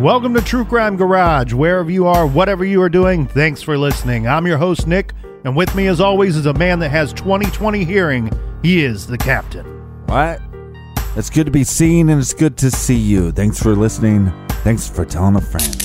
Welcome to True Crime Garage. Wherever you are, whatever you are doing, thanks for listening. I'm your host, Nick, and with me as always is a man that has 20/20 hearing. He is the captain. What? It's good to be seen and it's good to see you. Thanks for listening. Thanks for telling a friend.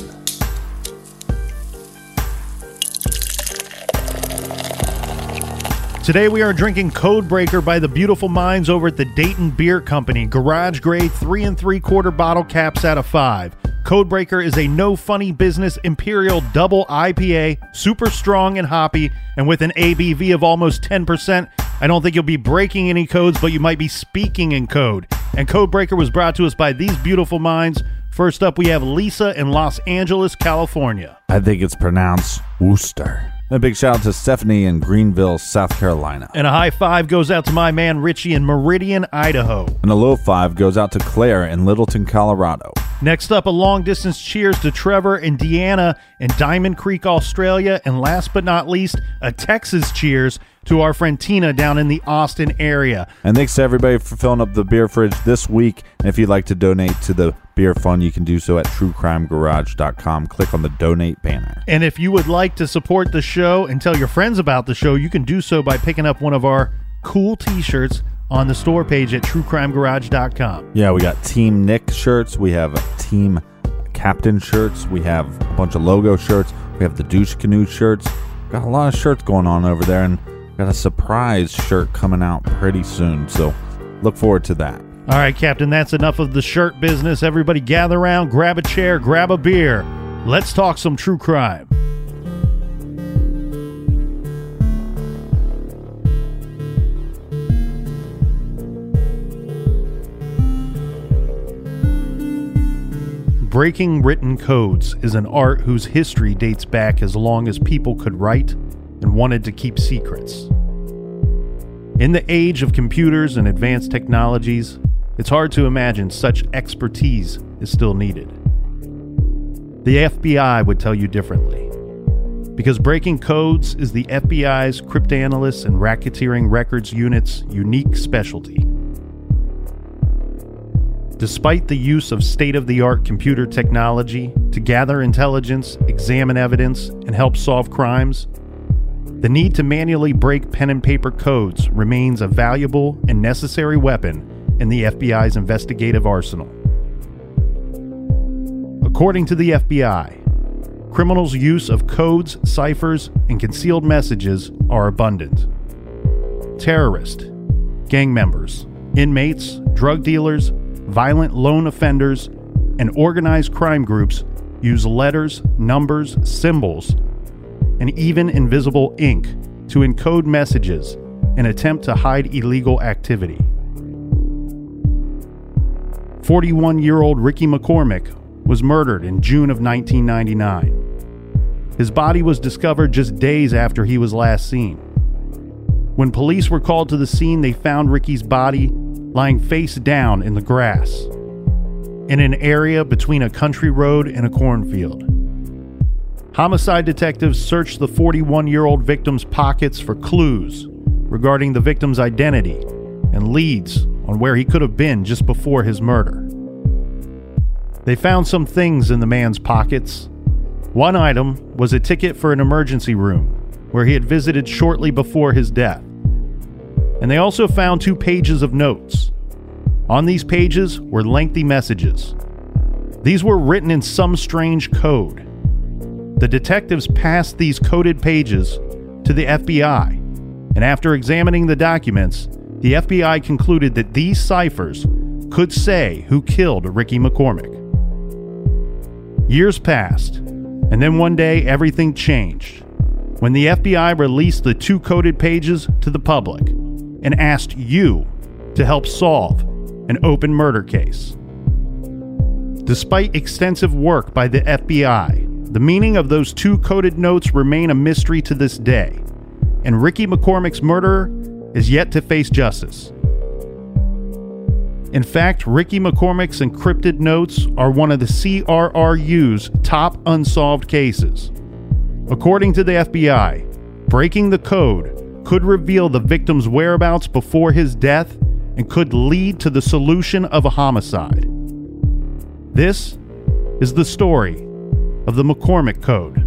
Today we are drinking Codebreaker by the beautiful minds over at the Dayton Beer Company. Garage grade 3 3/4 bottle caps out of 5. Codebreaker is a no funny business Imperial Double IPA, super strong and hoppy, and with an ABV of almost 10%. I don't think you'll be breaking any codes, but you might be speaking in code. And Codebreaker was brought to us by these beautiful minds. First up, we have Lisa in Los Angeles, California. I think it's pronounced Worcester. And a big shout out to Stephanie in Greenville, South Carolina. And a high five goes out to my man Richie in Meridian, Idaho. And a low five goes out to Claire in Littleton, Colorado. Next up, a long distance cheers to Trevor and Deanna in Diamond Creek, Australia. And last but not least, a Texas cheers to our friend Tina down in the Austin area. And thanks to everybody for filling up the beer fridge this week. And if you'd like to donate to the beer fund, you can do so at truecrimegarage.com. Click on the donate banner. And if you would like to support the show and tell your friends about the show, you can do so by picking up one of our cool t-shirts on the store page at truecrimegarage.com. Yeah, we got Team Nick shirts. We have Team Captain shirts. We have a bunch of logo shirts. We have the Douche Canoe shirts. Got a lot of shirts going on over there, and got a surprise shirt coming out pretty soon, so look forward to that. All right, Captain, that's enough of the shirt business. Everybody gather around, grab a chair, grab a beer. Let's talk some true crime. Breaking written codes is an art whose history dates back as long as people could write and wanted to keep secrets. In the age of computers and advanced technologies, it's hard to imagine such expertise is still needed. The FBI would tell you differently, because breaking codes is the FBI's cryptanalysts and racketeering records unit's unique specialty. Despite the use of state-of-the-art computer technology to gather intelligence, examine evidence, and help solve crimes, the need to manually break pen and paper codes remains a valuable and necessary weapon in the FBI's investigative arsenal. According to the FBI, criminals' use of codes, ciphers, and concealed messages are abundant. Terrorists, gang members, inmates, drug dealers, violent lone offenders, and organized crime groups use letters, numbers, symbols, and even invisible ink to encode messages and attempt to hide illegal activity. 41-year-old Ricky McCormick was murdered in June of 1999. His body was discovered just days after he was last seen. When police were called to the scene, they found Ricky's body lying face down in the grass, in an area between a country road and a cornfield. Homicide detectives searched the 41-year-old victim's pockets for clues regarding the victim's identity and leads on where he could have been just before his murder. They found some things in the man's pockets. One item was a ticket for an emergency room where he had visited shortly before his death. And they also found 2 pages of notes. On these pages were lengthy messages. These were written in some strange code. The detectives passed these coded pages to the FBI, and after examining the documents, the FBI concluded that these ciphers could say who killed Ricky McCormick. Years passed, and then one day everything changed when the FBI released the 2 coded pages to the public and asked you to help solve an open murder case. Despite extensive work by the FBI, the meaning of those 2 coded notes remain a mystery to this day, and Ricky McCormick's murderer is yet to face justice. In fact, Ricky McCormick's encrypted notes are one of the CRRU's top unsolved cases. According to the FBI, breaking the code could reveal the victim's whereabouts before his death and could lead to the solution of a homicide. This is the story of the McCormick Code.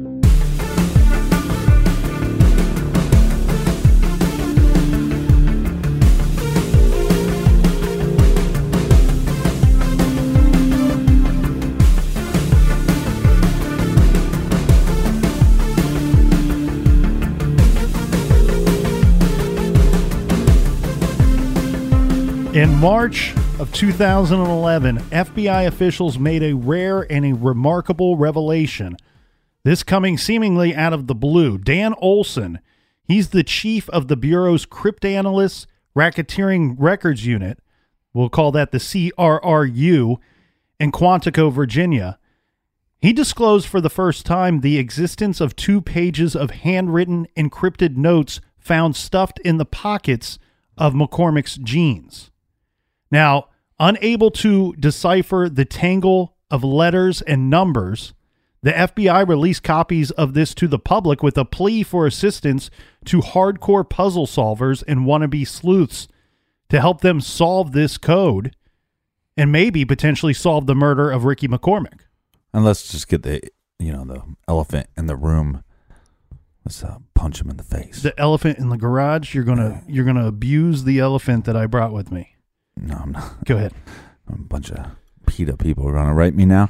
In March of 2011, FBI officials made a rare and a remarkable revelation. This coming seemingly out of the blue. Dan Olson, he's the chief of the Bureau's Cryptanalysts Racketeering Records Unit. We'll call that the CRRU in Quantico, Virginia. He disclosed for the first time the existence of 2 pages of handwritten encrypted notes found stuffed in the pockets of McCormick's jeans. Now, unable to decipher the tangle of letters and numbers, the FBI released copies of this to the public with a plea for assistance to hardcore puzzle solvers and wannabe sleuths to help them solve this code and maybe potentially solve the murder of Ricky McCormick. And let's just get the elephant in the room. Let's punch him in the face. The elephant in the garage. You're gonna abuse the elephant that I brought with me. No, I'm not. Go ahead. A bunch of PETA people are going to write me now.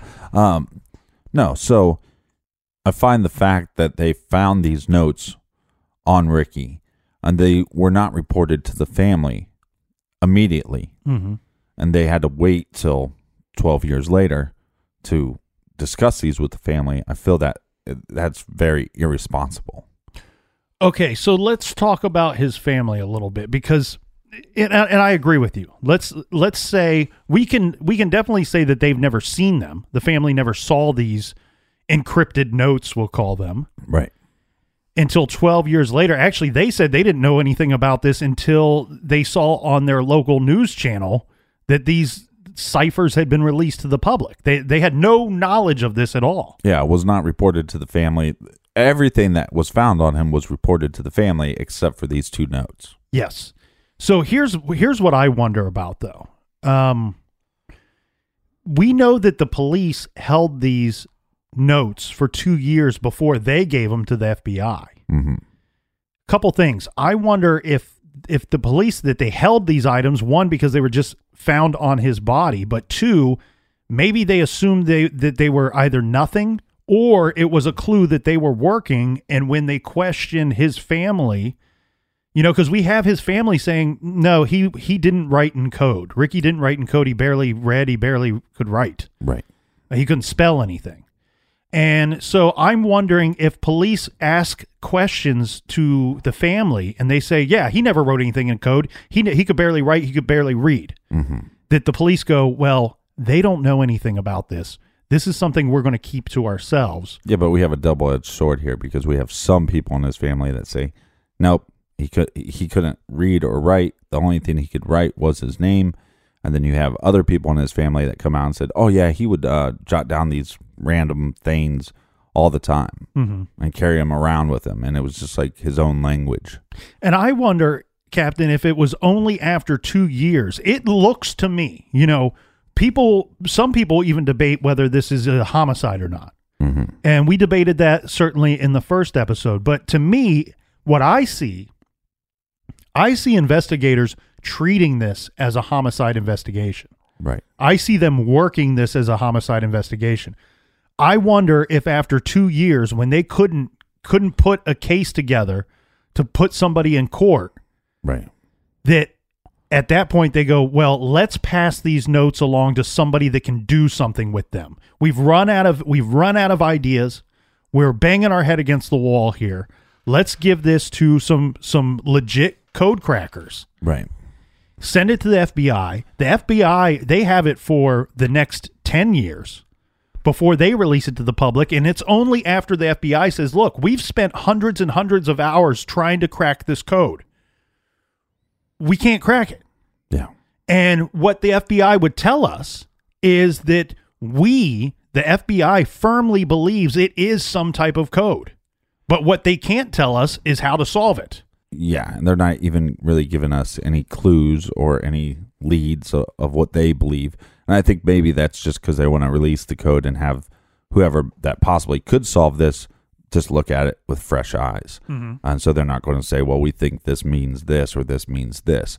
No, so I find the fact that they found these notes on Ricky and they were not reported to the family immediately. Mm-hmm. And they had to wait till 12 years later to discuss these with the family. I feel that that's very irresponsible. Okay, so let's talk about his family a little bit because... And I agree with you. Let's say we can definitely say that they've never seen them. The family never saw these encrypted notes, we'll call them. Right. Until 12 years later. Actually, they said they didn't know anything about this until they saw on their local news channel that these ciphers had been released to the public. They had no knowledge of this at all. Yeah, it was not reported to the family. Everything that was found on him was reported to the family except for these 2 notes. Yes. So here's what I wonder about, though. We know that the police held these notes for 2 years before they gave them to the FBI. Mm-hmm. Couple things. I wonder if the police, that they held these items, 1, because they were just found on his body, but 2, maybe they assumed that they were either nothing or it was a clue that they were working, and when they questioned his family... because we have his family saying, no, he didn't write in code. Ricky didn't write in code. He barely read. He barely could write. Right. He couldn't spell anything. And so I'm wondering if police ask questions to the family and they say, yeah, he never wrote anything in code. He could barely write. He could barely read. Mm-hmm. That the police go, well, they don't know anything about this. This is something we're going to keep to ourselves. Yeah, but we have a double-edged sword here because we have some people in his family that say, nope. He couldn't read or write. The only thing he could write was his name. And then you have other people in his family that come out and said, oh, yeah, he would jot down these random things all the time and carry them around with him. And it was just like his own language. And I wonder, Captain, if it was only after 2 years. It looks to me, some people even debate whether this is a homicide or not. Mm-hmm. And we debated that certainly in the first episode. But to me, what I see investigators treating this as a homicide investigation. Right. I see them working this as a homicide investigation. I wonder if after 2 years, when they couldn't put a case together to put somebody in court, right, that at that point they go, well, let's pass these notes along to somebody that can do something with them. We've run out of ideas. We're banging our head against the wall here. Let's give this to some legit code crackers. Right. Send it to the FBI. The FBI, they have it for the next 10 years before they release it to the public. And it's only after the FBI says, look, we've spent hundreds and hundreds of hours trying to crack this code. We can't crack it. Yeah. And what the FBI would tell us is that the FBI firmly believes it is some type of code. But what they can't tell us is how to solve it. Yeah, and they're not even really giving us any clues or any leads of what they believe. And I think maybe that's just because they want to release the code and have whoever that possibly could solve this just look at it with fresh eyes. And so they're not going to say, well, we think this means this or this means this.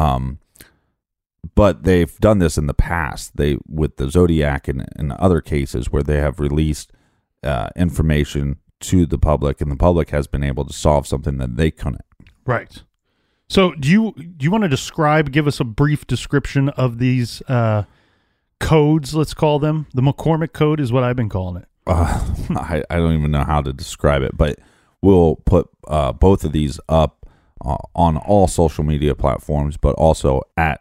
But they've done this in the past. With the Zodiac and other cases where they have released information to the public, and the public has been able to solve something that they couldn't. Right. So do you want to give us a brief description of these codes, let's call them? The McCormick code is what I've been calling it. I don't even know how to describe it, but we'll put both of these up on all social media platforms, but also at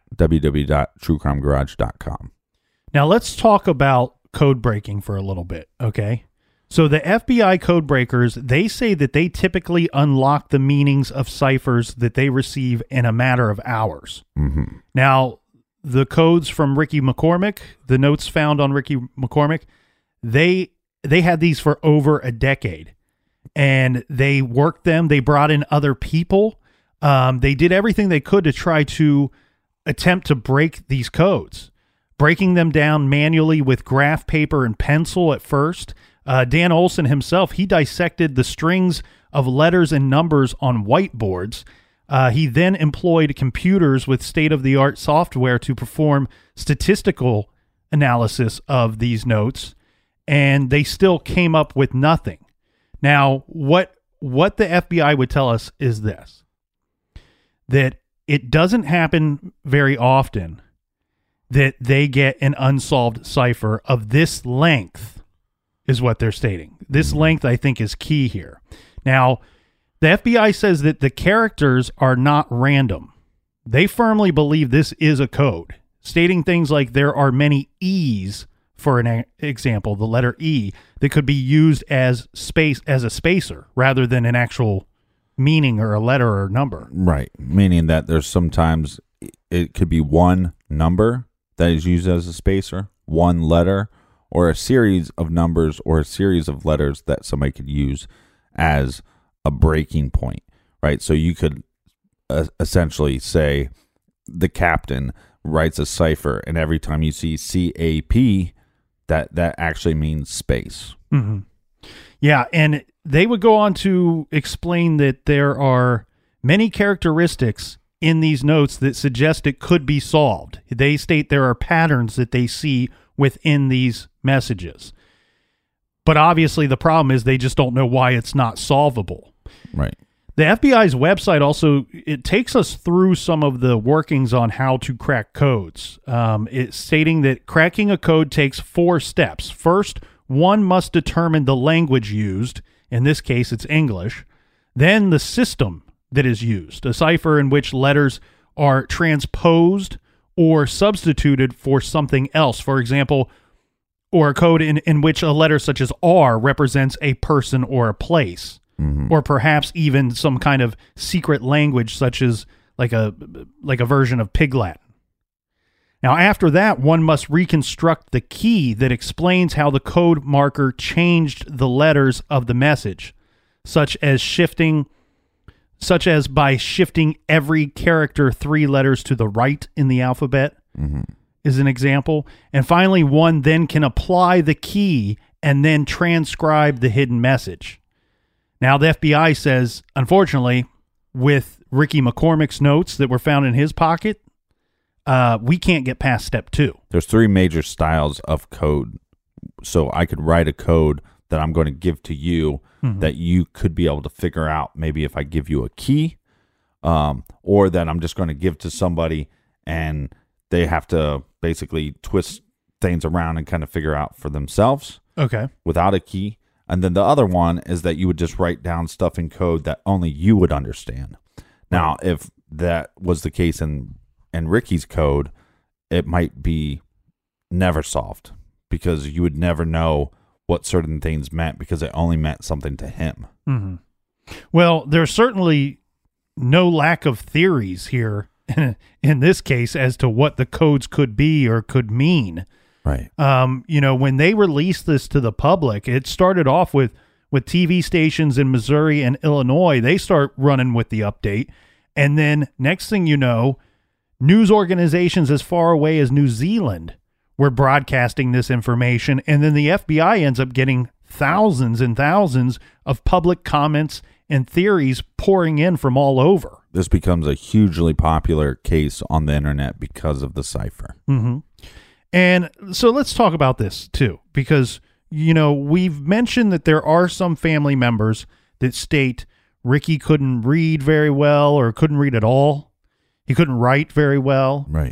www.truecrimegarage.com. Now let's talk about code breaking for a little bit, okay? So the FBI code breakers, they say that they typically unlock the meanings of ciphers that they receive in a matter of hours. Now, the codes from Ricky McCormick, the notes found on Ricky McCormick, they had these for over a decade, and they worked them. They brought in other people. They did everything they could to try to attempt to break these codes, breaking them down manually with graph paper and pencil at first. Dan Olson himself, he dissected the strings of letters and numbers on whiteboards. He then employed computers with state-of-the-art software to perform statistical analysis of these notes, and they still came up with nothing. Now, what the FBI would tell us is this, that it doesn't happen very often that they get an unsolved cipher of this length, is what they're stating. This length, I think, is key here. Now, the FBI says that the characters are not random. They firmly believe this is a code, stating things like there are many E's, for an example, the letter E, that could be used as a spacer rather than an actual meaning or a letter or number. Right, meaning that there's sometimes it could be one number that is used as a spacer, one letter, or a series of numbers or a series of letters that somebody could use as a breaking point, right? So you could essentially say the captain writes a cipher, and every time you see CAP, that actually means space. Yeah, and they would go on to explain that there are many characteristics in these notes that suggest it could be solved. They state there are patterns that they see within these messages. But obviously the problem is they just don't know why it's not solvable. Right. The FBI's website also, it takes us through some of the workings on how to crack codes. It's stating that cracking a code takes 4 steps. First, one must determine the language used. In this case, it's English. Then the system that is used, a cipher in which letters are transposed or substituted for something else. For example, or a code in which a letter such as R represents a person or a place, or perhaps even some kind of secret language such as like a version of Pig Latin. Now, after that, one must reconstruct the key that explains how the code marker changed the letters of the message, such as by shifting every character 3 letters to the right in the alphabet, is an example. And finally, one then can apply the key and then transcribe the hidden message. Now, the FBI says, unfortunately, with Ricky McCormick's notes that were found in his pocket, we can't get past step 2. There's 3 major styles of code. So I could write a code that I'm going to give to you that you could be able to figure out, maybe if I give you a key, or that I'm just going to give to somebody and they have to basically twist things around and kind of figure out for themselves. Okay. Without a key. And then the other one is that you would just write down stuff in code that only you would understand. Now, if that was the case in Ricky's code, it might be never solved because you would never know what certain things meant because it only meant something to him. Well, there's certainly no lack of theories here in this case as to what the codes could be or could mean. Right. When they released this to the public, it started off with TV stations in Missouri and Illinois. They start running with the update. And then next thing you know, News organizations as far away as New Zealand were broadcasting this information, and then the FBI ends up getting thousands and thousands of public comments and theories pouring in from all over. This becomes a hugely popular case on the internet because of the cipher. Mm-hmm. And so let's talk about this too, because, you know, we've mentioned that there are some family members that state Ricky couldn't read very well or couldn't read at all. He couldn't write very well. Right.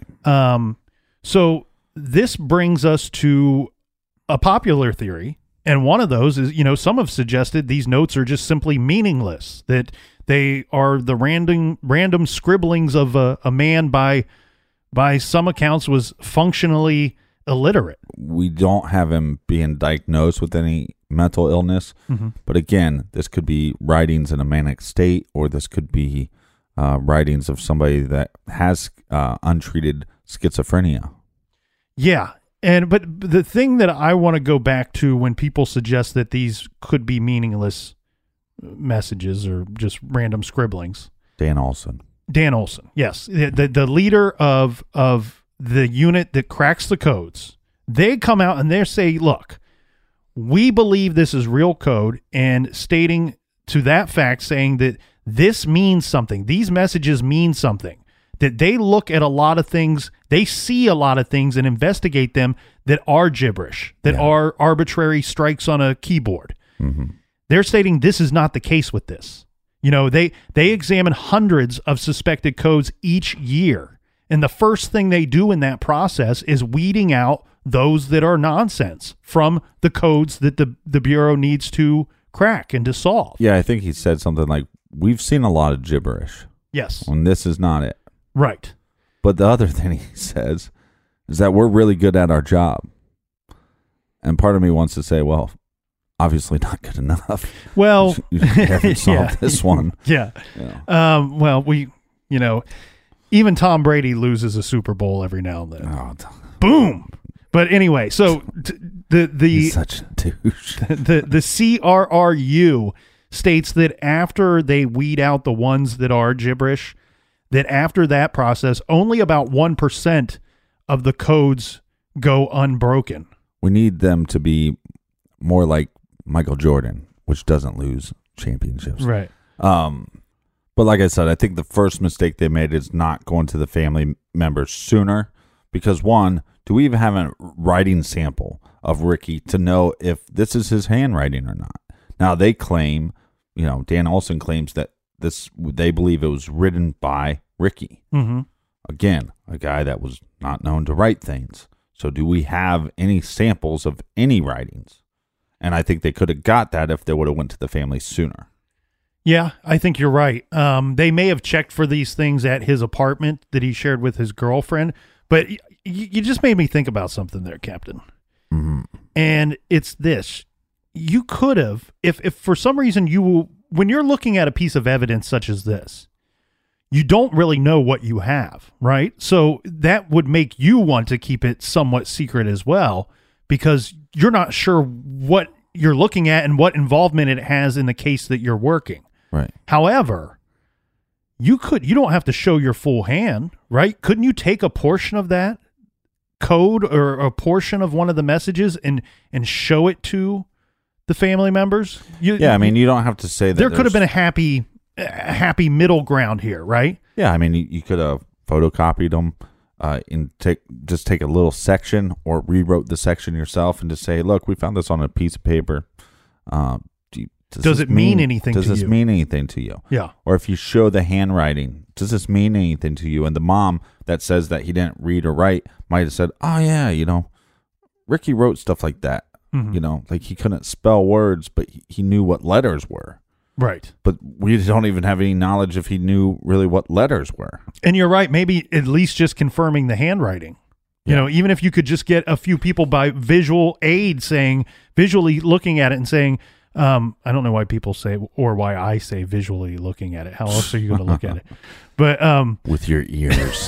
So this brings us to a popular theory. And one of those is, you know, some have suggested these notes are just simply meaningless, that they are the random scribblings of a man by some accounts was functionally illiterate. We don't have him being diagnosed with any mental illness. Mm-hmm. But again, this could be writings in a manic state, or this could be writings of somebody that has untreated schizophrenia. Yeah. But the thing that I want to go back to when people suggest that these could be meaningless messages or just random scribblings. Dan Olson, yes. The leader of the unit that cracks the codes, they come out and they say, look, we believe this is real code, and stating to that fact, saying that this means something. These messages mean something. That they look at a lot of things, they see a lot of things and investigate them that are gibberish, that are arbitrary strikes on a keyboard. Mm-hmm. They're stating this is not the case with this. You know, they examine hundreds of suspected codes each year. And the first thing they do in that process is weeding out those that are nonsense from the codes that the Bureau needs to crack and to solve. Yeah, I think he said something like, we've seen a lot of gibberish. Yes. And this is not it. Right. But the other thing he says is that we're really good at our job. And part of me wants to say, well, obviously not good enough. Well, you haven't solved this one. Yeah. Yeah. Well, even Tom Brady loses a Super Bowl every now and then. Oh, boom. But anyway, so he's such a douche. The CRRU states that after they weed out the ones that are gibberish, that after that process, only about 1% of the codes go unbroken. We need them to be more like Michael Jordan, which doesn't lose championships. Right. But like I said, I think the first mistake they made is not going to the family members sooner, because one, do we even have a writing sample of Ricky to know if this is his handwriting or not? Now they claim, Dan Olson claims that they believe it was written by Ricky. Mm-hmm. Again, a guy that was not known to write things. So do we have any samples of any writings? And I think they could have got that if they would have went to the family sooner. Yeah, I think you're right. They may have checked for these things at his apartment that he shared with his girlfriend, but you just made me think about something there, Captain. Mm-hmm. And it's this. You could have, if for some reason when you're looking at a piece of evidence such as this, you don't really know what you have, right? So that would make you want to keep it somewhat secret as well, because you're not sure what you're looking at and what involvement it has in the case that you're working. Right. However, you don't have to show your full hand, right? Couldn't you take a portion of that code or a portion of one of the messages and show it to the family members? You don't have to say that. There could have been a happy middle ground here, right? Yeah, I mean, you could have photocopied them and take a little section or rewrote the section yourself and just say, look, we found this on a piece of paper. Does it mean anything to you? Does this mean anything to you? Yeah. Or if you show the handwriting, does this mean anything to you? And the mom that says that he didn't read or write might have said, oh, yeah, Ricky wrote stuff like that. Mm-hmm. Like he couldn't spell words, but he knew what letters were. Right. But we don't even have any knowledge if he knew really what letters were. And you're right. Maybe at least just confirming the handwriting. Yeah. Even if you could just get a few people by visual aid visually looking at it and saying, I don't know why people say, or why I say visually looking at it. How else are you going to look at it? But with your ears.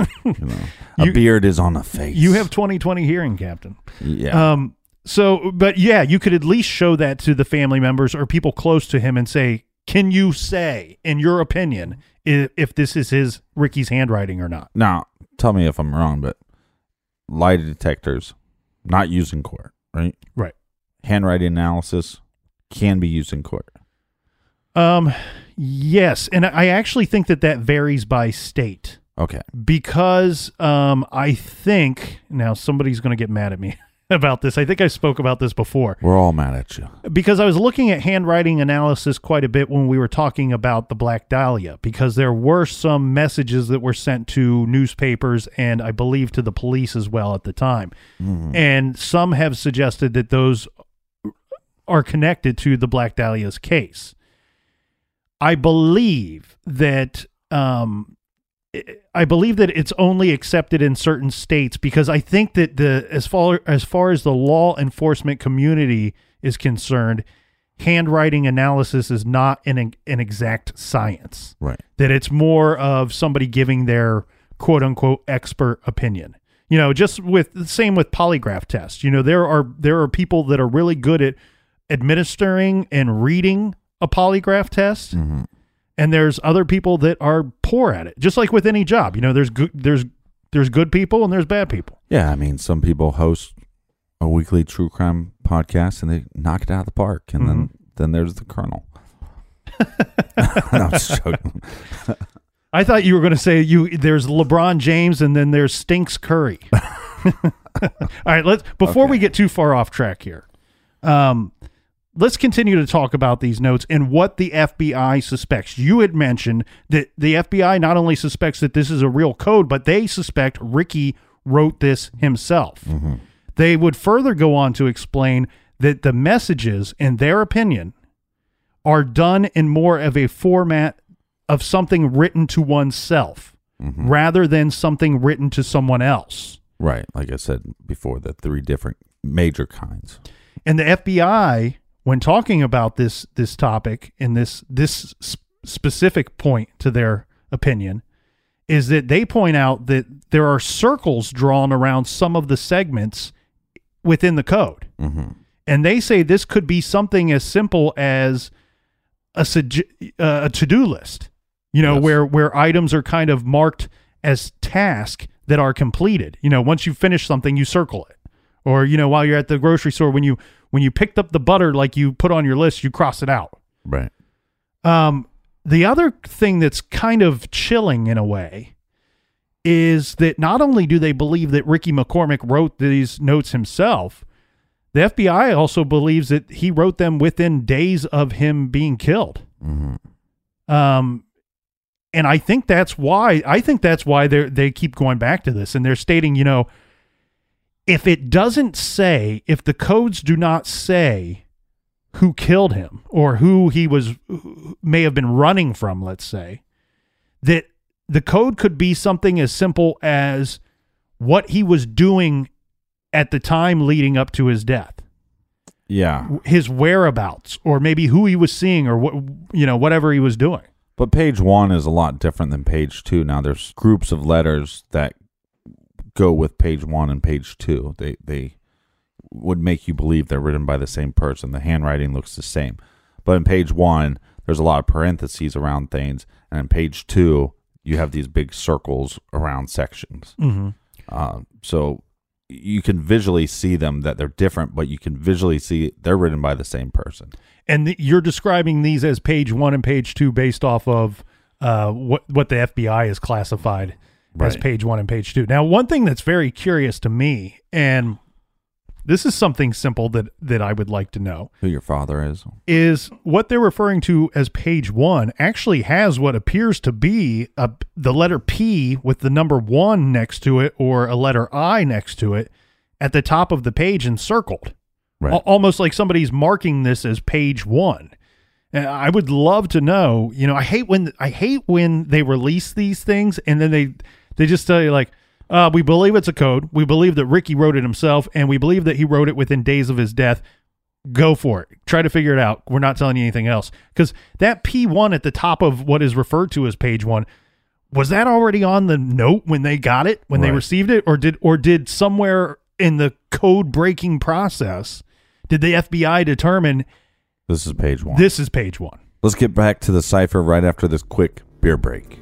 A beard is on a face. You have 20/20 hearing, Captain. Yeah. But yeah, you could at least show that to the family members or people close to him and say, can you say, in your opinion, if this is Ricky's handwriting or not. Now, tell me if I'm wrong, but lie detectors not used in court, right? Right. Handwriting analysis can be used in court. Yes, and I actually think that varies by state. Okay. Because I think, now somebody's going to get mad at me about this. I think I spoke about this before. We're all mad at you. Because I was looking at handwriting analysis quite a bit when we were talking about the Black Dahlia, because there were some messages that were sent to newspapers and I believe to the police as well at the time. Mm-hmm. And some have suggested that those are connected to the Black Dahlia's case. I believe that it's only accepted in certain states because I think that as far as the law enforcement community is concerned, handwriting analysis is not an exact science. Right. That it's more of somebody giving their quote unquote expert opinion. You know, just with the same with polygraph tests. You know, there are people that are really good at administering and reading a polygraph test. Mm-hmm. And there's other people that are poor at it. Just like with any job, you know, there's good people and there's bad people. Yeah, I mean, some people host a weekly true crime podcast and they knock it out of the park, and mm-hmm. then there's the Colonel. No, I'm just joking. I thought you were going to say there's LeBron James and then there's Stinks Curry. All right, before we get too far off track here. Let's continue to talk about these notes and what the FBI suspects. You had mentioned that the FBI not only suspects that this is a real code, but they suspect Ricky wrote this himself. Mm-hmm. They would further go on to explain that the messages, in their opinion, are done in more of a format of something written to oneself mm-hmm. rather than something written to someone else. Right. Like I said before, the 3 different major kinds. And the FBI, when talking about this topic and this specific point to their opinion, is that they point out that there are circles drawn around some of the segments within the code. Mm-hmm. And they say this could be something as simple as a to-do list, you know, yes. where items are kind of marked as tasks that are completed. You know, once you finish something, you circle it. Or, you know, while you're at the grocery store, when you picked up the butter like you put on your list, you cross it out. Right. The other thing that's kind of chilling in a way is that not only do they believe that Ricky McCormick wrote these notes himself, the FBI also believes that he wrote them within days of him being killed. Mm-hmm. And I think that's why they keep going back to this, and they're stating, you know, if the codes do not say who killed him or who may have been running from, let's say, that the code could be something as simple as what he was doing at the time leading up to his death. Yeah. His whereabouts, or maybe who he was seeing, or whatever he was doing. But page 1 is a lot different than page 2. Now there's groups of letters that go with page 1 and page 2. They would make you believe they're written by the same person. The handwriting looks the same. But in page 1, there's a lot of parentheses around things. And in page 2, you have these big circles around sections. Mm-hmm. So you can visually see them, that they're different, but you can visually see they're written by the same person. And you're describing these as page 1 and page 2 based off of what the FBI has classified as page 1 and page 2. Now, one thing that's very curious to me, and this is something simple that I would like to know. Who your father is what they're referring to as page 1 actually has what appears to be the letter P with the number 1 next to it, or a letter I next to it at the top of the page encircled. Right. Almost like somebody's marking this as page 1. And I would love to know, you know, I hate when they release these things and then they just tell you, like, we believe it's a code. We believe that Ricky wrote it himself, and we believe that he wrote it within days of his death. Go for it. Try to figure it out. We're not telling you anything else. Because that P1 at the top of what is referred to as page 1, was that already on the note when they got it, when they received it? Or did somewhere in the code breaking process, did the FBI determine this is page 1? This is page 1. Let's get back to the cipher right after this quick beer break.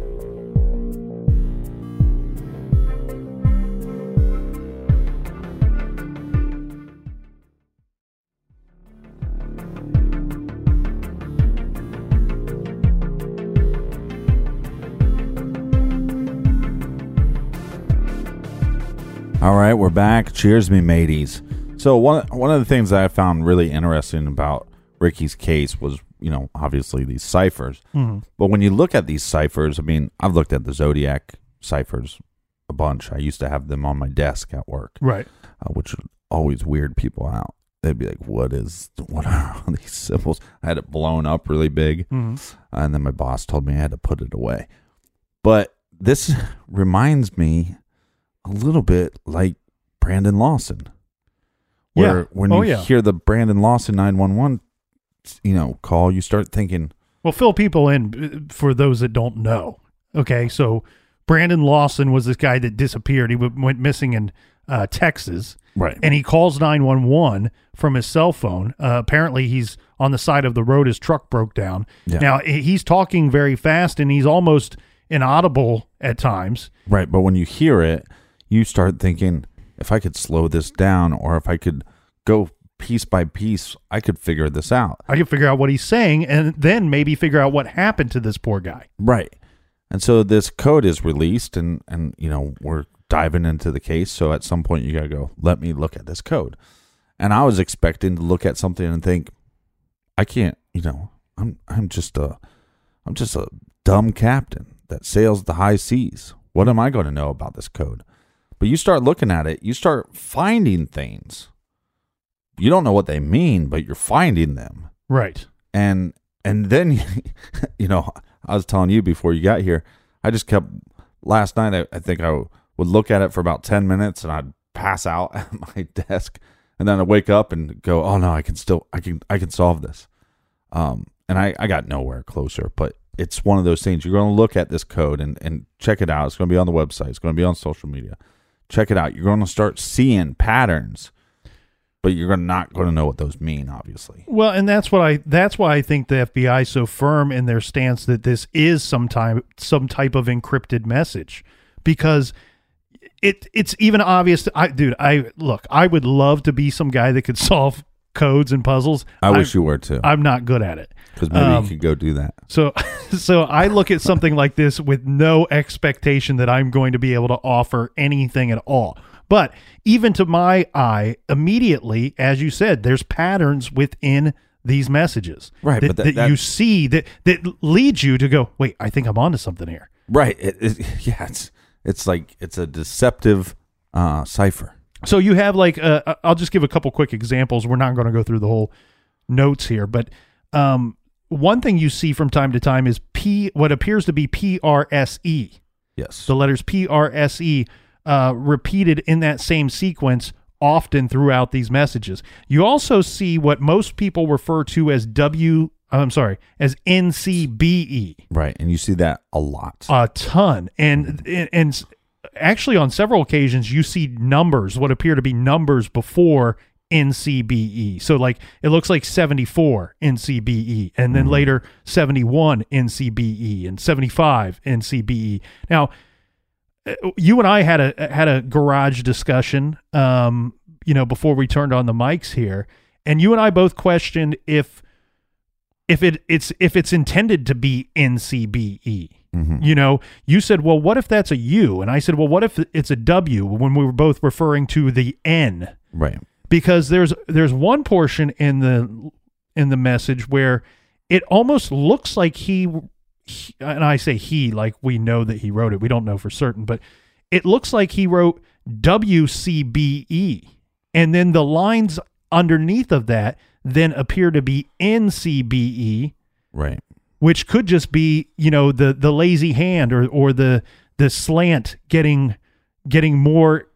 All right, we're back. Cheers, me mateys. So one of the things that I found really interesting about Ricky's case was, obviously these ciphers. Mm-hmm. But when you look at these ciphers, I mean, I've looked at the Zodiac ciphers a bunch. I used to have them on my desk at work, Right. Which would always weird people out. They'd be like, what are all these symbols? I had it blown up really big, Mm-hmm. and then my boss told me I had to put it away. But this reminds me a little bit like Brandon Lawson. Where Yeah. when you hear the Brandon Lawson 911, call, you start thinking. Well, fill people in for those that don't know. Okay, so Brandon Lawson was this guy that disappeared. He went missing in Texas. Right. And he calls 911 from his cell phone. Apparently, he's on the side of the road. His truck broke down. Yeah. Now, he's talking very fast, and he's almost inaudible at times. Right, but when you hear it, you start thinking, if I could slow this down or if I could go piece by piece, I could figure this out. I can figure out what he's saying and then maybe figure out what happened to this poor guy. Right. And so this code is released and we're diving into the case. So at some point you got to go, let me look at this code. And I was expecting to look at something and think, I can't, I'm just a dumb captain that sails the high seas. What am I going to know about this code? But you start looking at it, you start finding things. You don't know what they mean, but you're finding them. Right. And then, I was telling you before you got here, I just kept, last night, I think I would look at it for about 10 minutes and I'd pass out at my desk. And then I'd wake up and go, oh no, I can solve this. And I got nowhere closer, but it's one of those things. You're going to look at this code and check it out. It's going to be on the website. It's going to be on social media. Check it out. You're going to start seeing patterns, but you're not going to know what those mean, obviously. Well, and that's why I think the FBI is so firm in their stance that this is some type of encrypted message, because it's even obvious. I would love to be some guy that could solve codes and puzzles. I wish you were too. I'm not good at it. Because maybe you could go do that. So I look at something like this with no expectation that I'm going to be able to offer anything at all. But even to my eye, immediately, as you said, there's patterns within these messages, right? That you see that leads you to go, wait, I think I'm onto something here. Right. It's like it's a deceptive cipher. So you have I'll just give a couple quick examples. We're not going to go through the whole notes here, but one thing you see from time to time is what appears to be PRSE. Yes. The letters PRSE repeated in that same sequence often throughout these messages. You also see what most people refer to as as NCBE. Right, and you see that a lot. A ton. And actually on several occasions you see numbers, what appear to be numbers before NCBE. So it looks like 74 NCBE and then later 71 NCBE and 75 NCBE. Now, you and I had a garage discussion before we turned on the mics here, and you and I both questioned if it's intended to be NCBE. Mm-hmm. You said, well, what if that's a U? And I said, well, what if it's a W, when we were both referring to the N? Right. Because there's one portion in the message where it almost looks like he, and I say he like we know that he wrote it. We don't know for certain, but it looks like he wrote WCBE. And then the lines underneath of that then appear to be NCBE. Right. Which could just be, the lazy hand or the slant getting more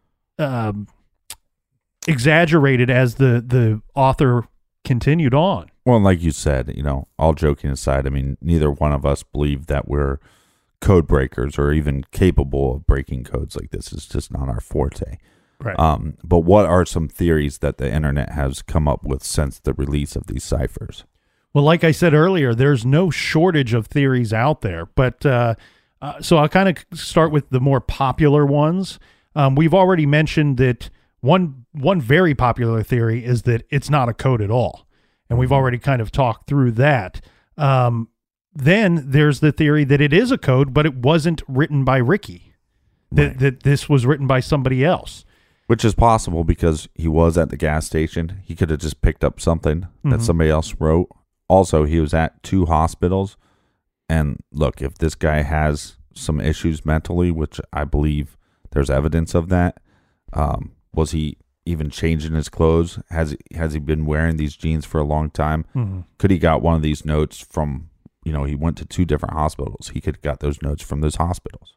exaggerated as the author continued on. Well, like you said, all joking aside, I mean, neither one of us believe that we're code breakers or even capable of breaking codes like this. Is just not our forte. Right. But what are some theories that the internet has come up with since the release of these ciphers? Well, like I said earlier, there's no shortage of theories out there, but so I'll kind of start with the more popular ones. We've already mentioned that one very popular theory is that it's not a code at all, and we've already kind of talked through that. Then there's the theory that it is a code, but it wasn't written by Ricky, that this was written by somebody else. Which is possible because he was at the gas station. He could have just picked up something that somebody else wrote. Also, he was at 2 hospitals. And look, if this guy has some issues mentally, which I believe there's evidence of that, was he even changing his clothes? Has he been wearing these jeans for a long time? Could he got one of these notes from, he went to 2 different hospitals. He could have got those notes from those hospitals.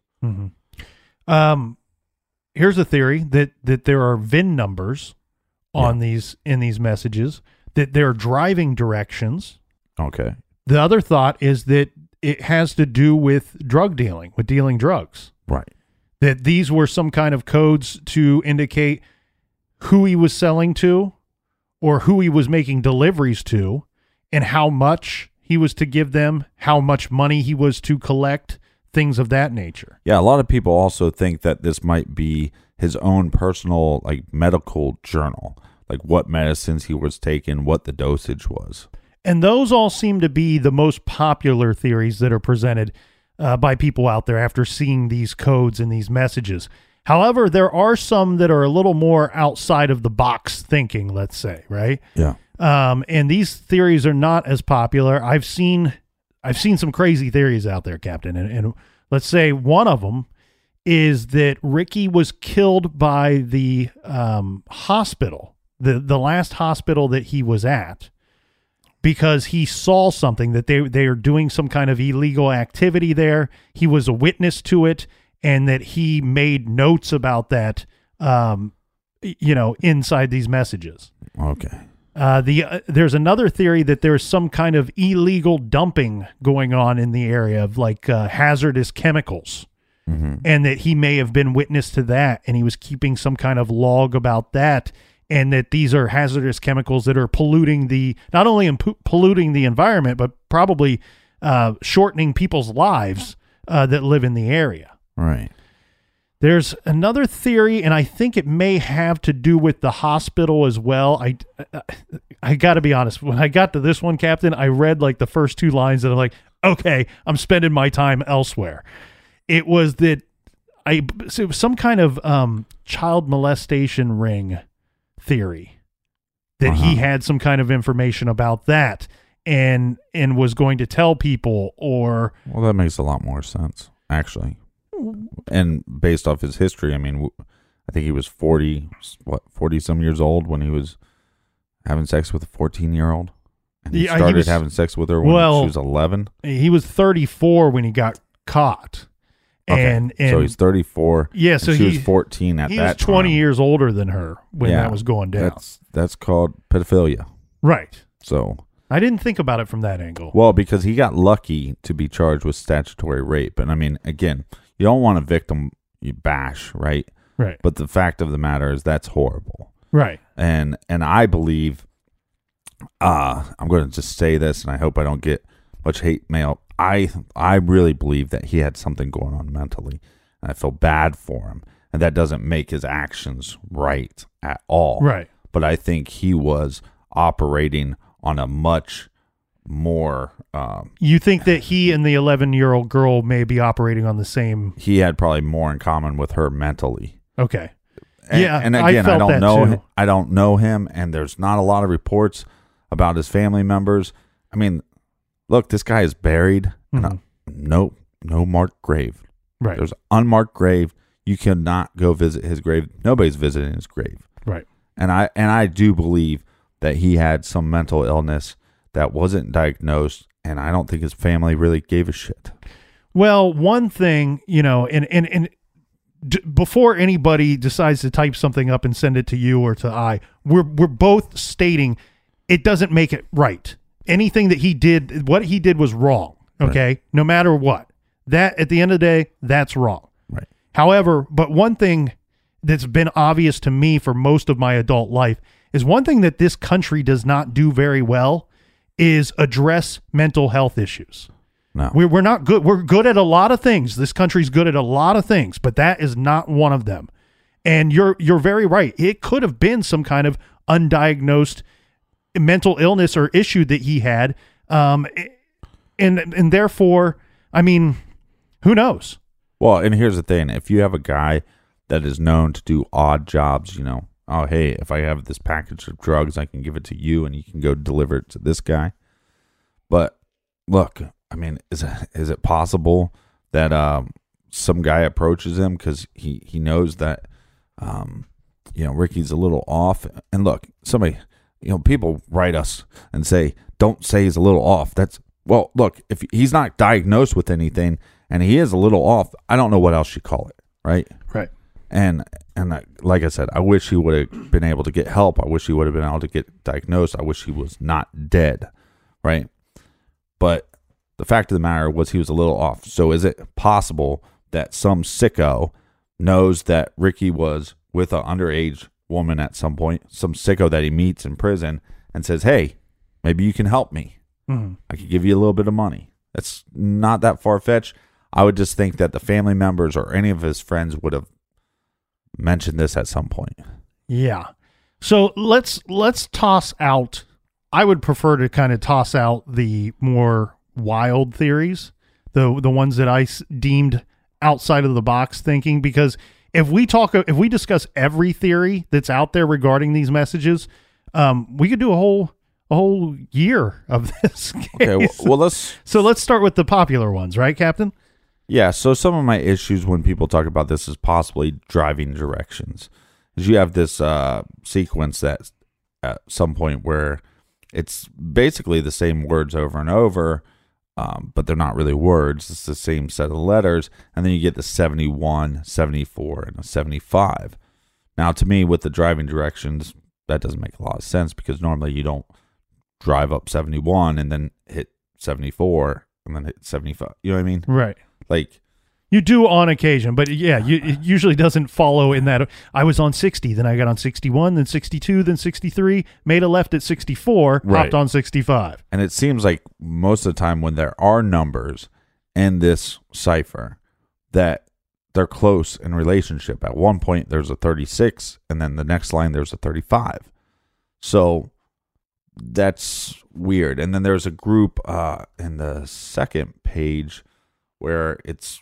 Here's a theory that there are VIN numbers on in these messages, that they're driving directions. Okay. The other thought is that it has to do with drug dealing, with dealing drugs. Right. That these were some kind of codes to indicate who he was selling to or who he was making deliveries to and how much he was to give them, how much money he was to collect, things of that nature. Yeah, a lot of people also think that this might be his own personal medical journal, like what medicines he was taking, what the dosage was. And those all seem to be the most popular theories that are presented by people out there after seeing these codes and these messages. However, there are some that are a little more outside of the box thinking, let's say, right? Yeah. And these theories are not as popular. I've seen some crazy theories out there, Captain. And let's say one of them is that Ricky was killed by the hospital, the last hospital that he was at, because he saw something, that they are doing some kind of illegal activity there. He was a witness to it, and that he made notes about that, inside these messages. Okay. There's another theory that there's some kind of illegal dumping going on in the area of hazardous chemicals, and that he may have been witness to that, and he was keeping some kind of log about that, and that these are hazardous chemicals that are polluting not only polluting the environment, but probably shortening people's lives that live in the area. Right. There's another theory, and I think it may have to do with the hospital as well. I got to be honest. When I got to this one, Captain, I read the first 2 lines, and I'm like, okay, I'm spending my time elsewhere. It was that it was some kind of child molestation ring theory, that he had some kind of information about that and was going to tell people, or... Well, that makes a lot more sense, actually. And based off his history, I mean, I think he was 40 some years old when he was having sex with a 14-year-old. And he started having sex with her when she was 11. He was 34 when he got caught. Okay. And so he's 34. Yeah, so she was 14 at that time. He was 20 years older than her when that was going down. That's called pedophilia. Right. So I didn't think about it from that angle. Well, because he got lucky to be charged with statutory rape. And I mean, again, you don't want a victim you bash, right? Right. But the fact of the matter is that's horrible. Right. And I believe, I'm going to just say this, and I hope I don't get much hate mail. I really believe that he had something going on mentally, and I feel bad for him. And that doesn't make his actions right at all. Right. But I think he was operating on a much more... you think that he and the 11-year-old girl may be operating on the same... He had probably more in common with her mentally. Okay. And again, I don't know him, and there's not a lot of reports about his family members. I mean, look, this guy is buried. No marked grave. Right. There's an unmarked grave. You cannot go visit his grave. Nobody's visiting his grave. Right. And I do believe that he had some mental illness that wasn't diagnosed, and I don't think his family really gave a shit. Well, one thing, and before anybody decides to type something up and send it to you or to we're both stating it doesn't make it right. Anything that he did, what he did was wrong. Okay. Right. No matter what, that at the end of the day, that's wrong. Right. However, but one thing that's been obvious to me for most of my adult life is one thing that this country does not do very well is address mental health issues. No. We're not good. We're good at a lot of things. This country's good at a lot of things, but that is not one of them. And you're very right. It could have been some kind of undiagnosed mental illness or issue that he had. And therefore, I mean, who knows? Well, and here's the thing. If you have a guy that is known to do odd jobs, oh, hey, if I have this package of drugs, I can give it to you and you can go deliver it to this guy. But look, I mean, is it possible that some guy approaches him because he knows that, Ricky's a little off? And look, somebody, people write us and say, don't say he's a little off. Well, look, if he's not diagnosed with anything and he is a little off, I don't know what else you call it, right? Right. And like I said, I wish he would have been able to get help. I wish he would have been able to get diagnosed. I wish he was not dead, right? But the fact of the matter was he was a little off. So is it possible that some sicko knows that Ricky was with an underage woman at some point, some sicko that he meets in prison and says, hey, maybe you can help me. Mm-hmm. I could give you a little bit of money. That's not that far-fetched. I would just think that the family members or any of his friends would have mentioned this at some point. Yeah. So let's toss out. I would prefer to kind of toss out the more wild theories, the ones that I deemed outside of the box thinking, because if we discuss every theory that's out there regarding these messages, we could do a whole year of this case. Okay, well let's start with the popular ones, right, Captain? Yeah, so some of my issues when people talk about this is possibly driving directions. Is you have this sequence that at some point where it's basically the same words over and over, but they're not really words. It's the same set of letters, and then you get the 71, 74, and a 75. Now, to me, with the driving directions, that doesn't make a lot of sense because normally you don't drive up 71 and then hit 74 and then hit 75. You know what I mean? Right. Like, you do on occasion, but yeah, it usually doesn't follow in that. I was on 60, then I got on 61, then 62, then 63, made a left at 64, right. Hopped on 65. And it seems like most of the time when there are numbers in this cipher that they're close in relationship. At one point, there's a 36, and then the next line, there's a 35. So that's weird. And then there's a group in the second page where it's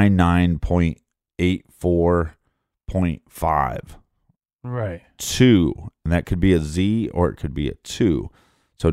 99.84.5. Right. 2, and that could be a Z or it could be a 2. So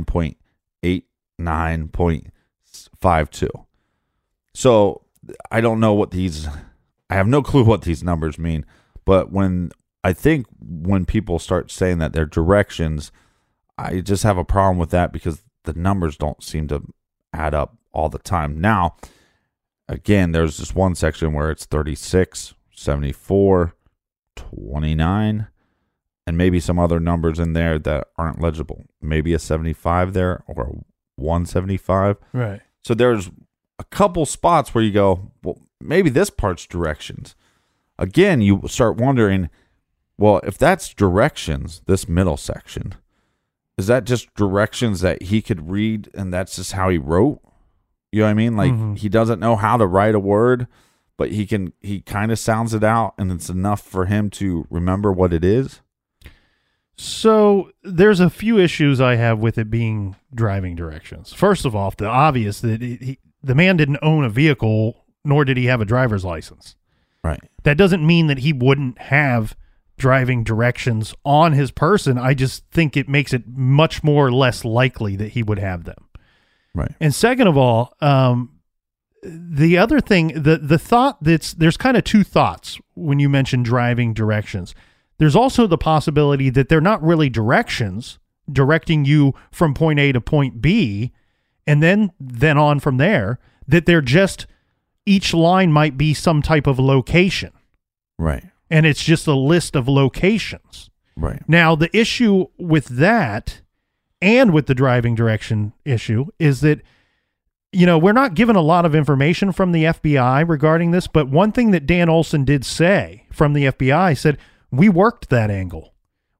99.89.52. So I don't know what I have no clue what these numbers mean, but when people start saying that they're directions, I just have a problem with that because the numbers don't seem to add up all the time. Now, again, there's this one section where it's 36, 74, 29, and maybe some other numbers in there that aren't legible. Maybe a 75 there or a 175. Right. So there's a couple spots where you go, well, maybe this part's directions. Again, you start wondering, well, if that's directions, this middle section, is that just directions that he could read and that's just how he wrote? You know what I mean? Like, He doesn't know how to write a word, but he kind of sounds it out, and it's enough for him to remember what it is. So there's a few issues I have with it being driving directions. First of all, the obvious that the man didn't own a vehicle, nor did he have a driver's license. Right. That doesn't mean that he wouldn't have driving directions on his person. I just think it makes it much more or less likely that he would have them. Right. And second of all, the other thing, the thought there's kind of two thoughts when you mention driving directions. There's also the possibility that they're not really directions directing you from point A to point B and then on from there, that they're just, each line might be some type of location. Right. And it's just a list of locations. Right. Now, the issue with that and with the driving direction issue is that, we're not given a lot of information from the FBI regarding this, but one thing that Dan Olson did say from the FBI said, we worked that angle.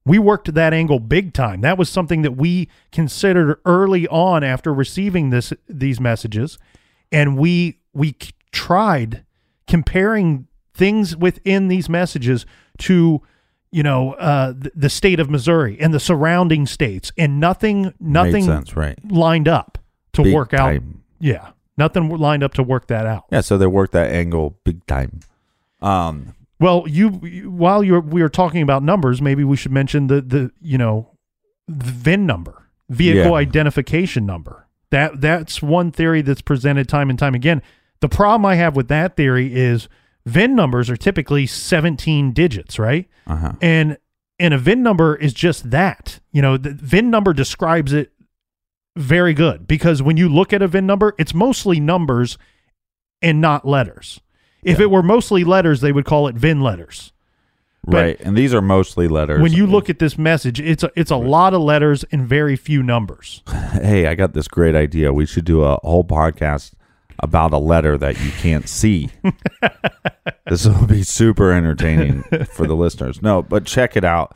We worked that angle big time. That was something that we considered early on after receiving these messages, and we tried comparing things within these messages to, the state of Missouri and the surrounding states, and nothing Made sense, right? lined up to Big work out. time. Yeah, nothing lined up to work that out. Yeah, so they worked that angle big time. Well, while we were talking about numbers, maybe we should mention the VIN number, vehicle identification number. That's one theory that's presented time and time again. The problem I have with that theory is VIN numbers are typically 17 digits, right? Uh-huh. And a VIN number is just that. The VIN number describes it very good, because when you look at a VIN number, it's mostly numbers and not letters. If it were mostly letters, they would call it VIN letters. But right, and these are mostly letters. when you look at this message, it's a lot of letters and very few numbers. Hey, I got this great idea. We should do a whole podcast about a letter that you can't see. This will be super entertaining for the listeners. No, but check it out.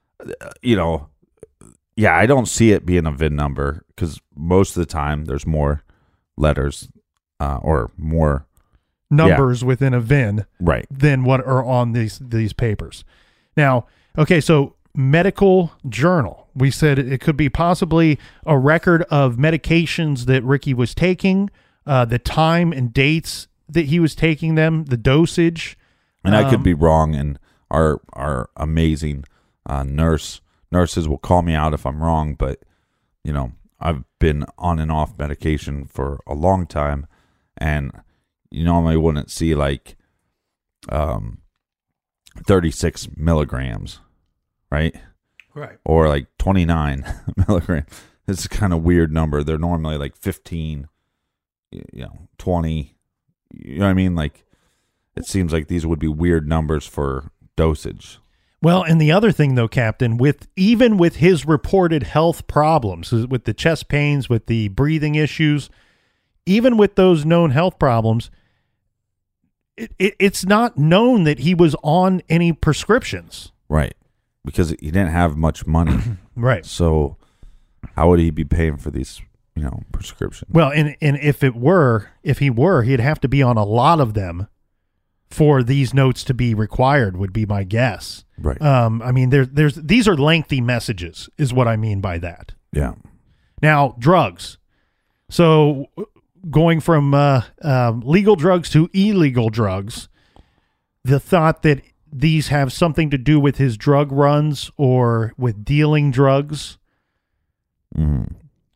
I don't see it being a VIN number, because most of the time there's more letters or more Numbers within a VIN, right, than what are on these papers. Now, okay, so medical journal. We said it could be possibly a record of medications that Ricky was taking, the time and dates that he was taking them, the dosage. And I could be wrong, and our amazing nurses will call me out if I'm wrong, but I've been on and off medication for a long time, and you normally wouldn't see 36 milligrams, right? Right. Or 29 milligrams. It's a kind of weird number. They're normally 15, 20. You know what I mean? It seems like these would be weird numbers for dosage. Well, and the other thing, though, Captain, even with his reported health problems, with the chest pains, with the breathing issues, even with those known health problems, it's not known that he was on any prescriptions. Right. Because he didn't have much money. Right. So how would he be paying for these, prescriptions? Well, and if he were, he'd have to be on a lot of them for these notes to be required, would be my guess. Right. I mean, these are lengthy messages, is what I mean by that. Yeah. Now, drugs. So going from legal drugs to illegal drugs, the thought that these have something to do with his drug runs or with dealing drugs. Mm.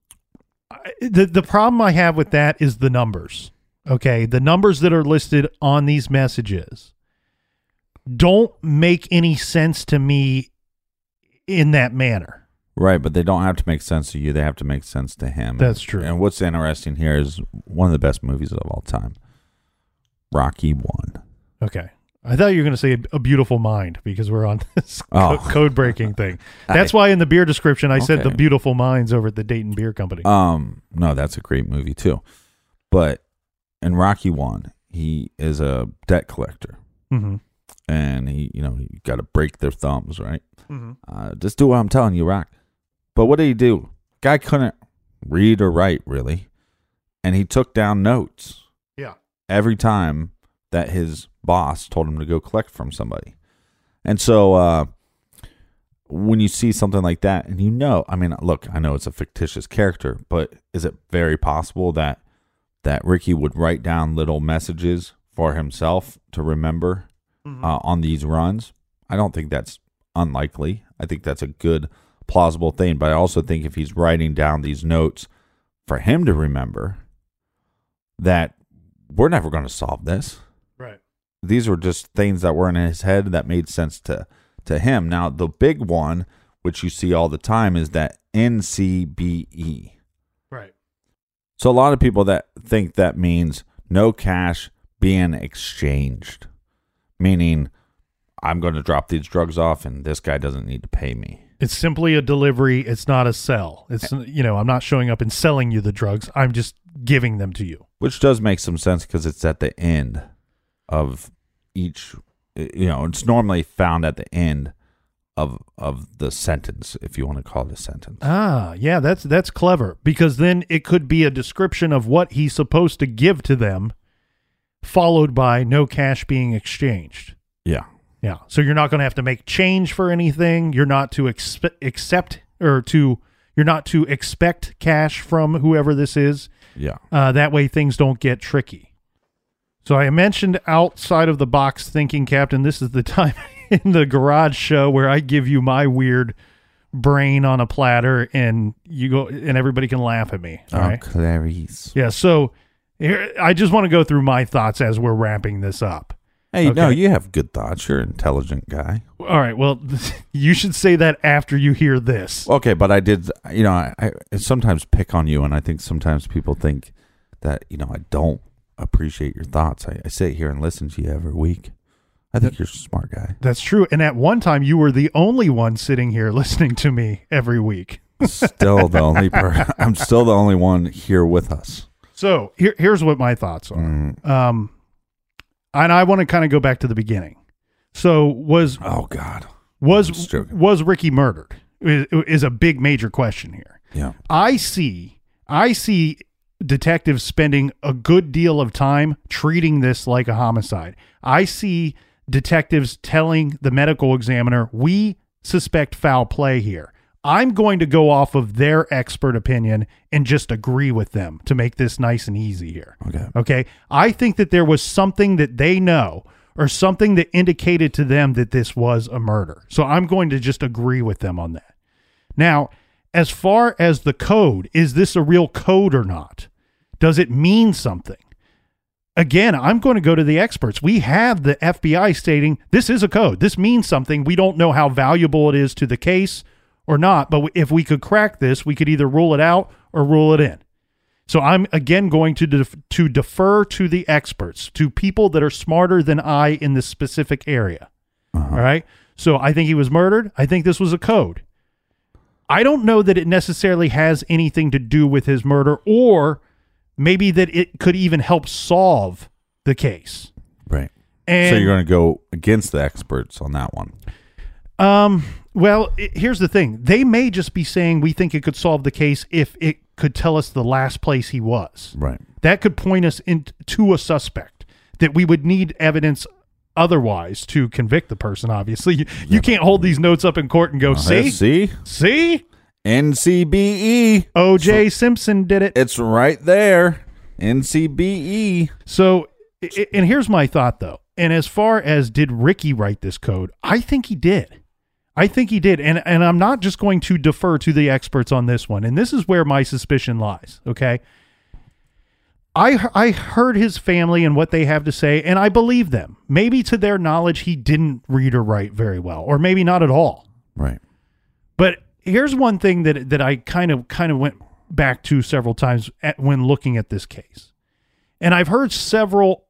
The problem I have with that is the numbers. Okay, the numbers that are listed on these messages don't make any sense to me in that manner. Right, but they don't have to make sense to you. They have to make sense to him. That's true. And what's interesting here is one of the best movies of all time, Rocky 1. Okay. I thought you were going to say A Beautiful Mind, because we're on this code breaking thing. That's why in the beer description I said The Beautiful Minds over at the Dayton Beer Company. No, that's a great movie too. But in Rocky 1, he is a debt collector. Mm-hmm. And he got to break their thumbs, right? Mm-hmm. Just do what I'm telling you, Rock. But what did he do? Guy couldn't read or write, really. And he took down notes. Yeah. Every time that his boss told him to go collect from somebody. And so when you see something like that, and look, I know it's a fictitious character, but is it very possible that Ricky would write down little messages for himself to remember on these runs? I don't think that's unlikely. I think that's a good, plausible thing. But I also think if he's writing down these notes for him to remember, that we're never going to solve this. Right. These were just things that were in his head that made sense to him. Now, the big one, which you see all the time, is that NCBE. Right. So a lot of people that think that means no cash being exchanged, meaning I'm going to drop these drugs off and this guy doesn't need to pay me. It's simply a delivery. It's not a sell. It's, I'm not showing up and selling you the drugs. I'm just giving them to you. Which does make some sense because it's at the end of each, it's normally found at the end of the sentence, if you want to call it a sentence. Ah, yeah, that's clever, because then it could be a description of what he's supposed to give to them, followed by no cash being exchanged. Yeah. Yeah. So you're not going to have to make change for anything. You're not to you're not to expect cash from whoever this is. Yeah. That way things don't get tricky. So I mentioned outside of the box thinking, Captain. This is the time in the garage show where I give you my weird brain on a platter and you go and everybody can laugh at me. All right? Clarice. Yeah. So here, I just want to go through my thoughts as we're wrapping this up. Hey, Okay. no, you have good thoughts. You're an intelligent guy. All right. Well, you should say that after you hear this. Okay, but I did, I sometimes pick on you, and I think sometimes people think that, I don't appreciate your thoughts. I sit here and listen to you every week. I think you're a smart guy. That's true. And at one time, you were the only one sitting here listening to me every week. Still the only I'm still the only one here with us. So here's what my thoughts are. And I want to kind of go back to the beginning. So Oh God. was Ricky murdered? Is a big major question here. Yeah. I see detectives spending a good deal of time treating this like a homicide. I see detectives telling the medical examiner, we suspect foul play here. I'm going to go off of their expert opinion and just agree with them to make this nice and easy here. Okay. I think that there was something that they know or something that indicated to them that this was a murder. So I'm going to just agree with them on that. Now, as far as the code, is this a real code or not? Does it mean something? Again, I'm going to go to the experts. We have the FBI stating this is a code. This means something. We don't know how valuable it is to the case or not, but if we could crack this, we could either rule it out or rule it in. So I'm again going to defer to the experts, to people that are smarter than I in this specific area. All right. So I think he was murdered. I think this was a code. I don't know that it necessarily has anything to do with his murder, or maybe that it could even help solve the case. Right. And so you're going to go against the experts on that one. Well, here's the thing. They may just be saying we think it could solve the case if it could tell us the last place he was. Right. That could point us into a suspect that we would need evidence otherwise to convict the person, obviously. You can't hold these notes up in court and go, see? NCBE. O.J. Simpson did it. It's right there. NCBE. So, and here's my thought, though. And as far as did Ricky write this code, I think he did. And I'm not just going to defer to the experts on this one. And this is where my suspicion lies, okay? I heard his family and what they have to say, and I believe them. Maybe to their knowledge, he didn't read or write very well, or maybe not at all. Right. But here's one thing that I kind of went back to several times when looking at this case. And I've heard several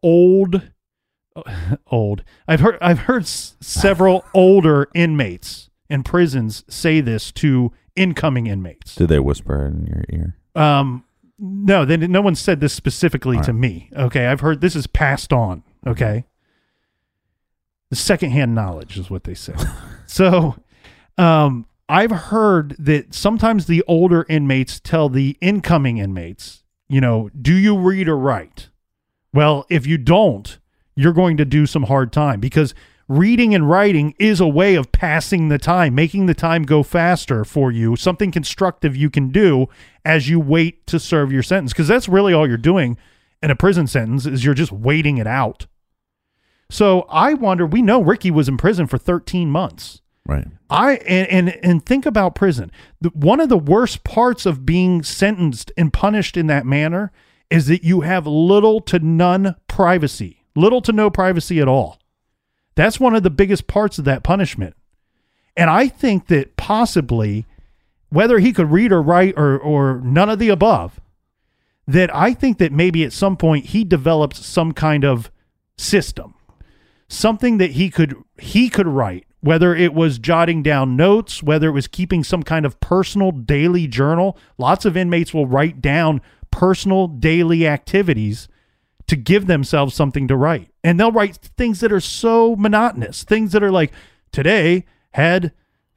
I've heard several older inmates in prisons say this to incoming inmates. Did they whisper in your ear? No, no one said this specifically to me. Okay, I've heard this is passed on. Okay, the secondhand knowledge is what they say. So, I've heard that sometimes the older inmates tell the incoming inmates, do you read or write? Well, if you don't, you're going to do some hard time, because reading and writing is a way of passing the time, making the time go faster for you, something constructive you can do as you wait to serve your sentence, because that's really all you're doing in a prison sentence is you're just waiting it out. So I wonder, we know Ricky was in prison for 13 months. Right. And think about prison. One of the worst parts of being sentenced and punished in that manner is that you have little to no privacy at all. That's one of the biggest parts of that punishment. And I think that possibly, whether he could read or write or none of the above, that I think that maybe at some point he developed some kind of system, something that he could write, whether it was jotting down notes, whether it was keeping some kind of personal daily journal. Lots of inmates will write down personal daily activities to give themselves something to write. And they'll write things that are so monotonous, things that are like, today had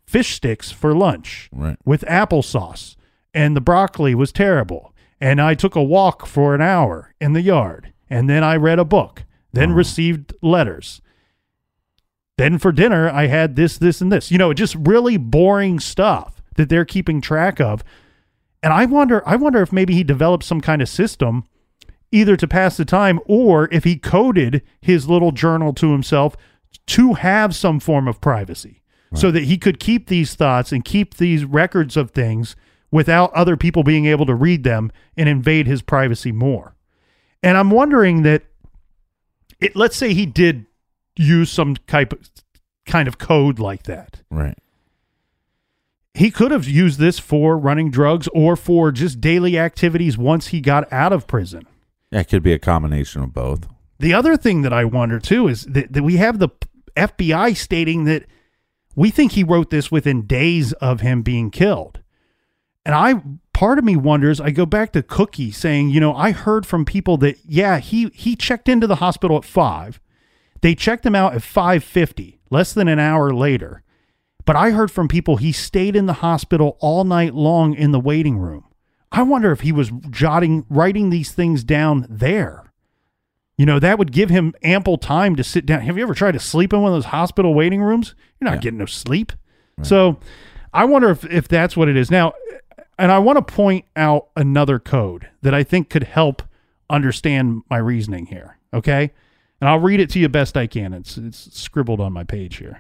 fish sticks for lunch Right. with applesauce, and the broccoli was terrible. And I took a walk for an hour in the yard, and then I read a book, then received letters. Then for dinner, I had this, and this. You know, just really boring stuff that they're keeping track of. And I wonder if maybe he developed some kind of system either to pass the time or if he coded his little journal to himself to have some form of privacy so that he could keep these thoughts and keep these records of things without other people being able to read them and invade his privacy more. And I'm wondering that let's say he did use some kind of code like that. Right. He could have used this for running drugs or for just daily activities once he got out of prison. Yeah, it could be a combination of both. The other thing that I wonder too is that we have the FBI stating that we think he wrote this within days of him being killed. And part of me wonders, I go back to Cookie saying, you know, I heard from people that, yeah, he checked into the hospital at 5. They checked him out at 5:50, less than an hour later. But I heard from people he stayed in the hospital all night long in the waiting room. I wonder if he was writing these things down there. You know, that would give him ample time to sit down. Have you ever tried to sleep in one of those hospital waiting rooms? You're not getting no sleep. Right. So I wonder if that's what it is. Now, and I want to point out another code that I think could help understand my reasoning here. Okay. And I'll read it to you best I can. It's scribbled on my page here.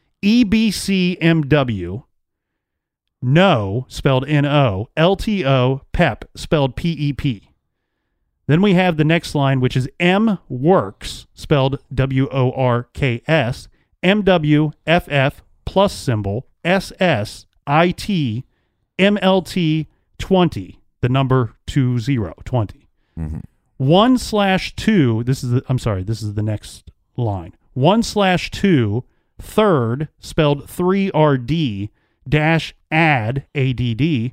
EBCMW, no, spelled N-O, LTO, PEP, spelled P-E-P. Then we have the next line, which is M-Works, spelled W-O-R-K-S, M-W-F-F, plus symbol, S-S-I-T, M-L-T, 20, the number 20, 20. Mm-hmm. 1/2, this is the next line. 1/2, third, spelled 3RD, dash add, ADD,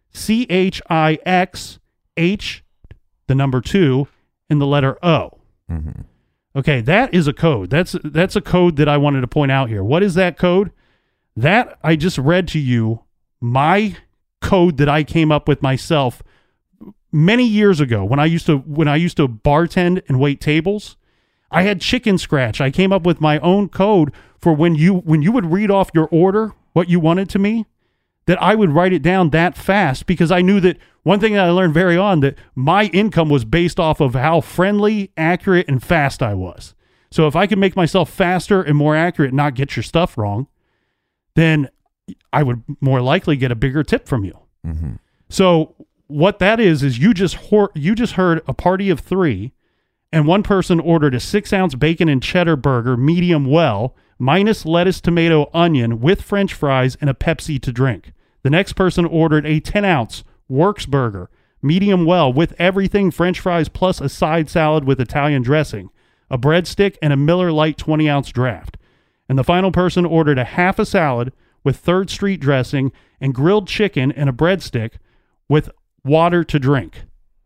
CHIX, the number 2, and the letter O. Mm-hmm. Okay, that is a code. That's a code that I wanted to point out here. What is that code? That I just read to you, my code that I came up with myself many years ago when I used to bartend and wait tables. I had chicken scratch. I came up with my own code for when you would read off your order, what you wanted to me, that I would write it down that fast because I knew that one thing that I learned very on, that my income was based off of how friendly, accurate, and fast I was. So if I could make myself faster and more accurate and not get your stuff wrong, then I would more likely get a bigger tip from you. Mm-hmm. So what that is you just heard a party of 3, and one person ordered a 6-ounce bacon and cheddar burger, medium well, minus lettuce, tomato, onion, with French fries and a Pepsi to drink. The next person ordered a 10-ounce Works burger, medium well, with everything, French fries plus a side salad with Italian dressing, a breadstick, and a Miller Lite 20-ounce draft. And the final person ordered a half a salad with Third Street dressing and grilled chicken and a breadstick with water to drink.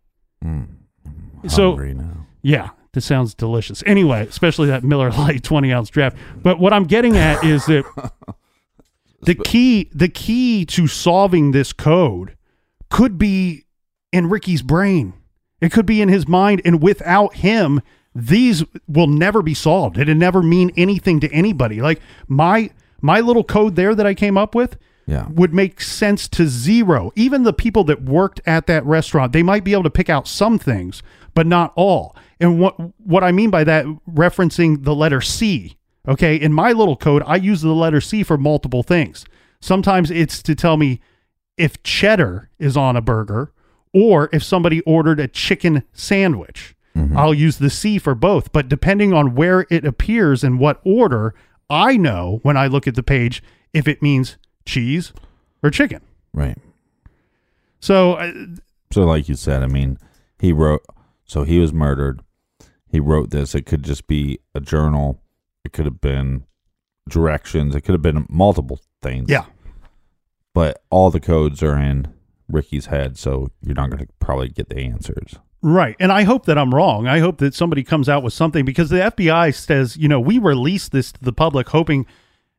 Hungry now. Yeah, this sounds delicious. Anyway, especially that Miller Lite 20-ounce draft. But what I'm getting at is that the key to solving this code could be in Ricky's brain. It could be in his mind, and without him, these will never be solved. It'll never mean anything to anybody. Like my little code there that I came up with would make sense to zero. Even the people that worked at that restaurant, they might be able to pick out some things, but not all. And what I mean by that, referencing the letter C, okay? In my little code, I use the letter C for multiple things. Sometimes it's to tell me if cheddar is on a burger or if somebody ordered a chicken sandwich. Mm-hmm. I'll use the C for both. But depending on where it appears and what order, I know when I look at the page if it means cheese or chicken. Right. So like you said, I mean, he was murdered. He wrote this. It could just be a journal. It could have been directions. It could have been multiple things. Yeah. But all the codes are in Ricky's head, so you're not going to probably get the answers. Right. And I hope that I'm wrong. I hope that somebody comes out with something, because the FBI says, we released this to the public hoping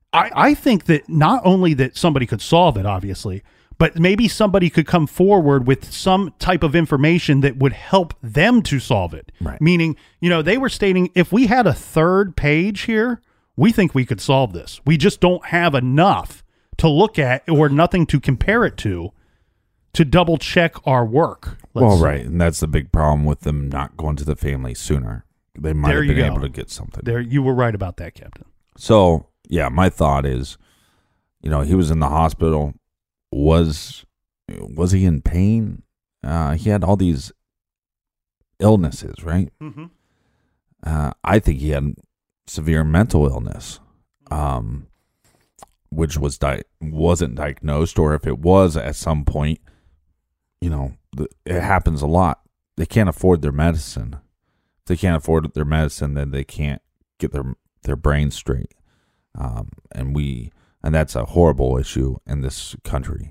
I think that not only that somebody could solve it, obviously, but maybe somebody could come forward with some type of information that would help them to solve it. Right. Meaning, they were stating if we had a third page here, we think we could solve this. We just don't have enough to look at or nothing to compare it to double check our work. Right. And that's the big problem with them not going to the family sooner. They might have been able to get something. There, you were right about that, Captain. So, yeah, my thought is, he was in the hospital. Was he in pain? He had all these illnesses, right? Mm-hmm. I think he had severe mental illness, which wasn't diagnosed, or if it was at some point, it happens a lot. They can't afford their medicine. If they can't afford their medicine, then they can't get their brain straight. And that's a horrible issue in this country.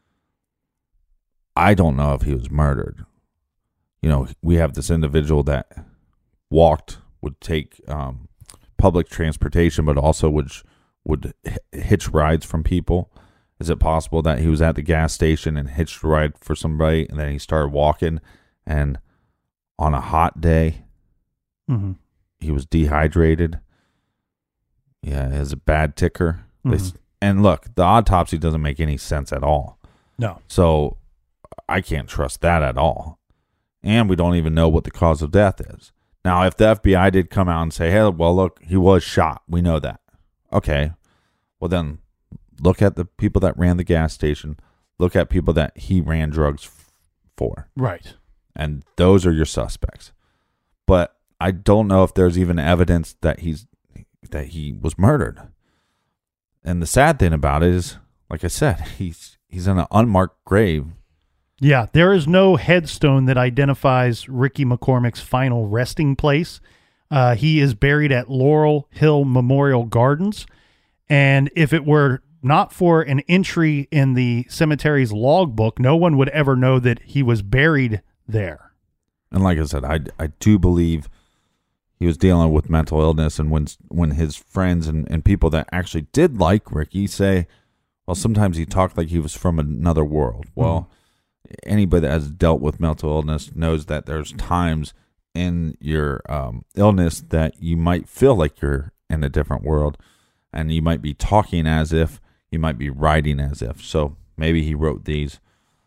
I don't know if he was murdered. We have this individual that would take public transportation, but also would hitch rides from people. Is it possible that he was at the gas station and hitched a ride for somebody, and then he started walking, and on a hot day, mm-hmm. he was dehydrated? Yeah, he has a bad ticker. Mm-hmm. And look, the autopsy doesn't make any sense at all. No. So I can't trust that at all. And we don't even know what the cause of death is. Now, if the FBI did come out and say, hey, well, look, he was shot. We know that. Okay. Well, then look at the people that ran the gas station. Look at people that he ran drugs for. Right. And those are your suspects. But I don't know if there's even evidence that he was murdered. And the sad thing about it is, like I said, he's in an unmarked grave. Yeah, there is no headstone that identifies Ricky McCormick's final resting place. He is buried at Laurel Hill Memorial Gardens. And if it were not for an entry in the cemetery's logbook, no one would ever know that he was buried there. And like I said, I do believe he was dealing with mental illness. And when his friends and people that actually did like Ricky say, well, sometimes he talked like he was from another world. Well, anybody that has dealt with mental illness knows that there's times in your illness that you might feel like you're in a different world, and you might be talking as if, you might be writing as if. So maybe he wrote these.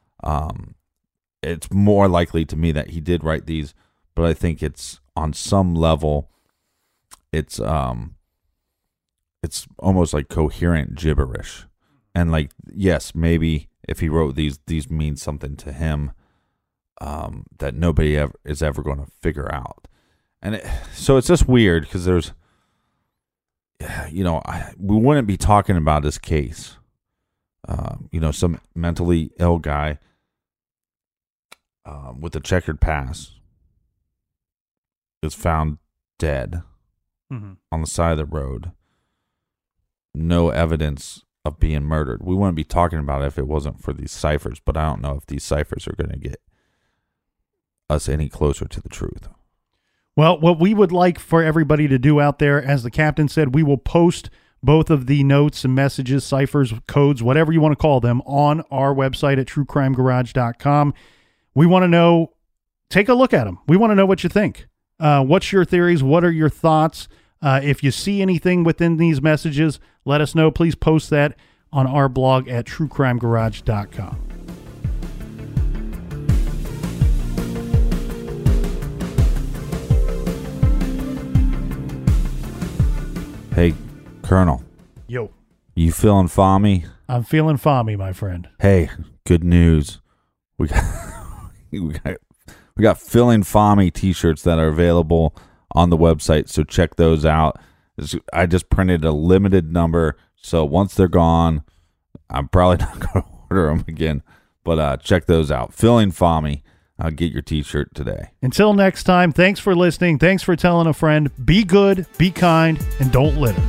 It's more likely to me that he did write these, but I think it's on some level, it's almost like coherent gibberish. And like, yes, maybe if he wrote these mean something to him that nobody is ever going to figure out. And so it's just weird because there's, we wouldn't be talking about this case. Some mentally ill guy with a checkered past is found dead on the side of the road. No evidence of being murdered. We wouldn't be talking about it if it wasn't for these ciphers, but I don't know if these ciphers are going to get us any closer to the truth. Well, what we would like for everybody to do out there, as the captain said, we will post both of the notes and messages, ciphers, codes, whatever you want to call them, on our website at truecrimegarage.com. We want to know, take a look at them. We want to know what you think. What's your theories? What are your thoughts? If you see anything within these messages, let us know. Please post that on our blog at truecrimegarage.com. Hey, Colonel. Yo. You feeling fommy? I'm feeling fommy, my friend. Hey, good news. We got Feeling Fommy t-shirts that are available on the website, so check those out. I just printed a limited number, so once they're gone, I'm probably not going to order them again. But check those out. Feeling Fommy. Get your t-shirt today. Until next time, thanks for listening. Thanks for telling a friend. Be good, be kind, and don't litter.